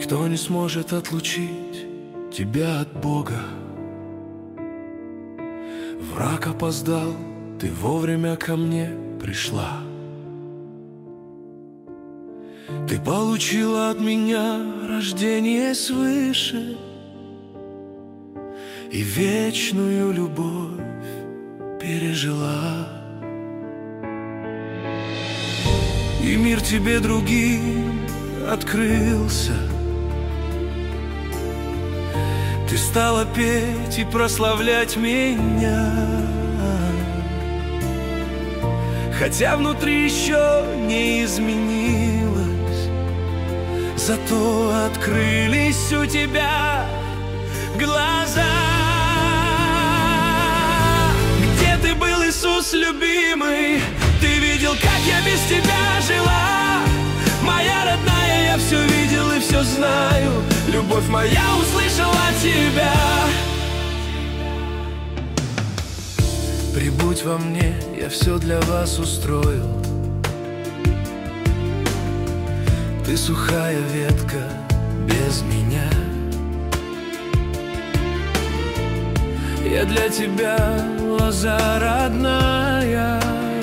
Никто не сможет отлучить тебя от Бога. Враг опоздал, ты вовремя ко мне пришла. Ты получила от меня рождение свыше и вечную любовь пережила. И мир тебе другим открылся. Ты стала петь и прославлять меня, хотя внутри еще не изменилось. Зато открылись у тебя глаза. Где ты был, Иисус любимый? Ты видел, как я без тебя жила. Моя родная, я все видел и все знаю. Любовь моя услышала тебя. Прибудь во мне, я все для вас устрою. Ты сухая ветка без меня. Я для тебя лоза родная.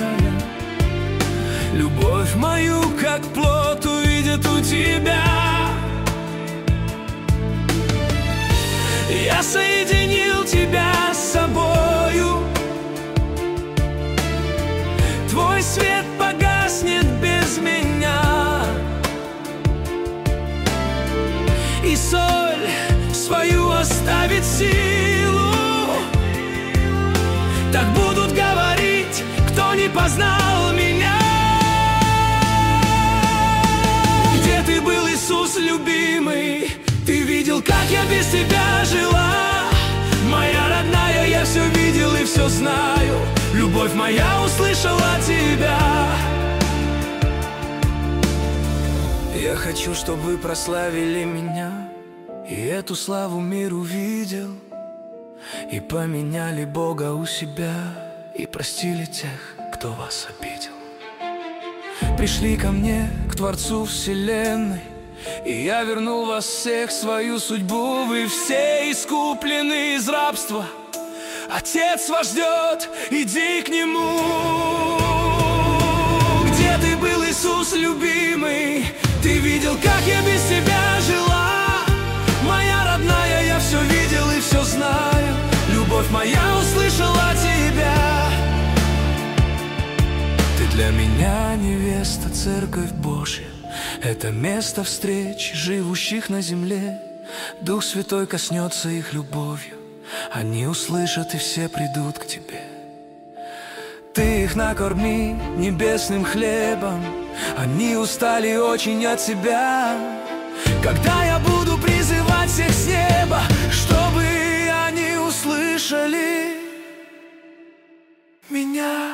Любовь мою, как плод, увидят у тебя. Я соединил тебя с собою. Твой свет погаснет без меня. И соль свою оставит силу. Так будут говорить, кто не познал меня. Где ты был, Иисус любимый? Ты видел, как я без тебя жила. Моя родная, я все видел и все знаю. Любовь моя услышала тебя. Я хочу, чтобы вы прославили меня, и эту славу мир увидел, и поменяли Бога у себя, и простили тех, кто вас обидел. Пришли ко мне, к Творцу вселенной, и я вернул вас всех в свою судьбу. Вы все искуплены из рабства. Отец вас ждет, иди к Нему. Где ты был, Иисус любимый? Ты видел, как я без тебя жила. Моя родная, я все видел и все знаю. Любовь моя услышала тебя. Ты для меня невеста, церковь Божья. Это место встреч живущих на земле. Дух Святой коснется их любовью. Они услышат и все придут к тебе. Ты их накорми небесным хлебом. Они устали очень от тебя. Когда я буду призывать всех с неба, чтобы они услышали меня.